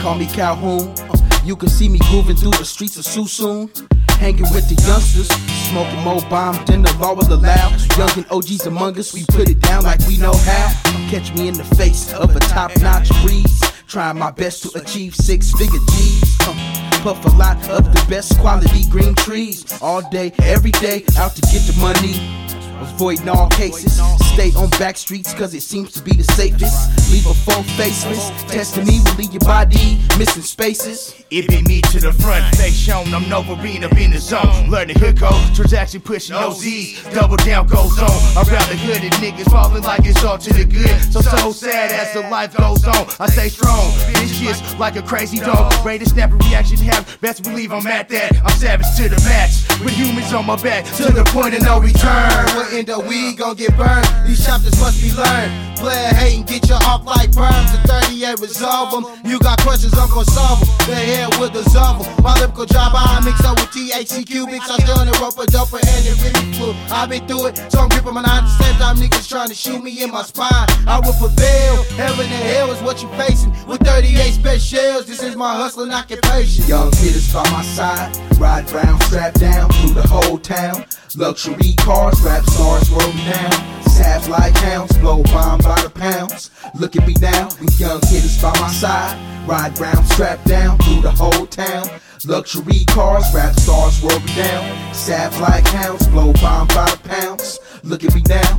call me Calhoun. You can see me grooving through the streets of Susoon, hanging with the youngsters, smoking more bomb than the law will allow. Young and OGs among us, we put it down like we know how. Catch me in the face of a top-notch breeze, trying my best to achieve six-figure G's. Puff a lot of the best quality green trees, all day, every day, out to get the money. Avoiding all cases, stay on back streets cause it seems to be the safest. Leave a phone faceless, testing me will leave your body missing spaces. It be me to the front, face shown, I'm Novarine up in the zone. Learning hood goes, transaction pushing OZs, double down goes on. Around the hood and niggas falling like it's all to the good. So sad as the life goes on, I stay strong. This shit's like a crazy dog, ready to snap a reaction, have best believe I'm at that. I'm savage to the match, with humans on my back, to the point of no return. We'll end up, we gon' get burned, these chapters must be learned. Player hating, get you off like perms. The 38 resolve them, you got questions, I'm gon' solve them. The head will dissolve them. My lyrical job, I mix up with THC cubics. I still in the rope, a doper, and it really flew. I been through it, so I'm gripping my 9 at the same time. Niggas trying to shoot me in my spine. I will prevail, heaven and hell is what you facing. With 38 specials, this is my hustling occupation. Young hitters by my side, ride round, strapped down through the whole town. Luxury cars, rap stars roll down. Sabs like hounds, blow bomb by the pounds. Look at me now, we young hitters by my side, ride round, strapped down through the whole town. Luxury cars, rap stars roll down. Sabs like hounds, blow bomb by the pounds. Look at me now.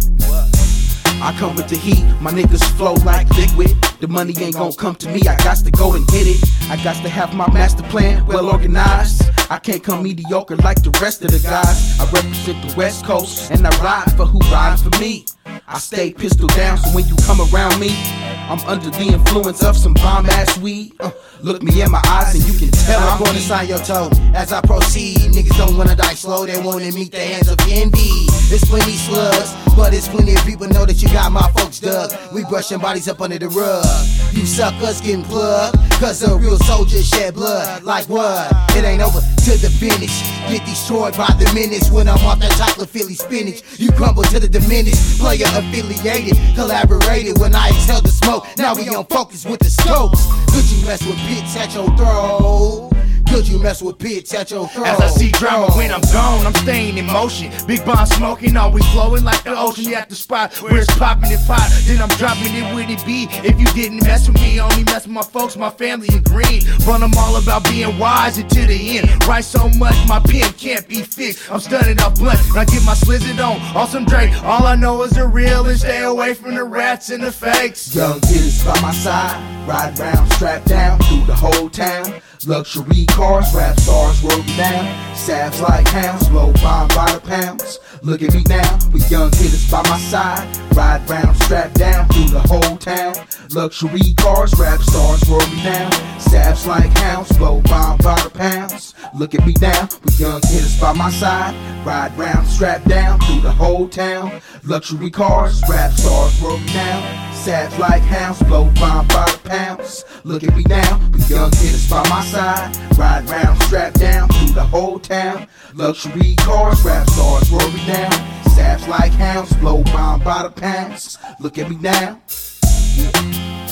I come with the heat, my niggas flow like liquid. The money ain't gon' come to me, I got to go and get it. I got to have my master plan well organized. I can't come mediocre like the rest of the guys. I represent the West Coast and I ride for who ride for me. I stay pistol down so when you come around me, I'm under the influence of some bomb ass weed. Look me in my eyes and you can tell I'm gonna sign your toe as I proceed. Niggas don't wanna die slow, they wanna meet the hands of envy. There's plenty slugs, but it's plenty of people know that you got my folks dug. We brushing bodies up under the rug. You suckers getting plugged, cause a real soldier shed blood. Like what? It ain't over to the finish. Get destroyed by the minutes when I'm off that chocolate Philly spinach. You crumble to the diminished. Player affiliated, collaborated when I exhale the smoke. Now we on focus with the scopes. Could you mess with pits at your throat? Could you mess with pits at your throat? As I see drama when I'm gone, I'm staying in motion. Big bomb smoking, always flowing like the ocean. At the spot where it's popping and hot, then I'm dropping it where it be. If you didn't mess with me, only mess with my folks, my family and green. But I'm all about being wise until the end. Write so much, my pen can't be fixed. I'm stunning off blunt, and I get my slizzard on. Awesome Drake, all I know is the real and stay away from the rats and the fakes. Young hitters by my side, ride round, strapped down through the whole town. Luxury cars, rap stars roll down. Sabs like hounds, blow bomb by the pounds. Look at me now, we young hitters by my side, ride round, strapped down through the whole town. Luxury cars, rap stars roll down. Sabs like hounds, blow bomb by the pounds. Look at me now, we young hitters by my side, ride round, strapped down through the whole town. Luxury cars, rap stars roll down. Sabs like hounds, blow bomb by the pounds. Look at me now, we young hitters by my side, ride round, strapped down through the whole town. Luxury cars, rap stars rolling down. Sabs like hounds, blow bomb by the pounds. Look at me now. Yeah.